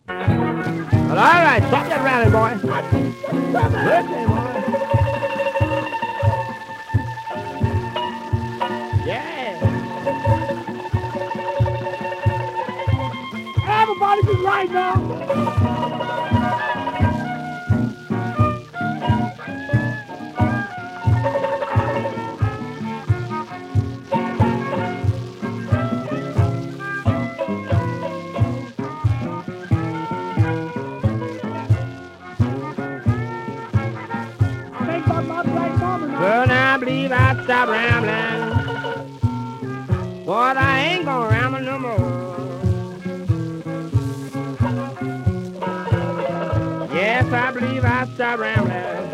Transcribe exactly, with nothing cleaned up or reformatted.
Well, all right, stop that rally, boy. Okay, boy. Yeah. Everybody's right now. Think about my black mama now. Well, now I believe I stop rambling. But I ain't gonna ramble no more. Yes, I believe I stop rambling.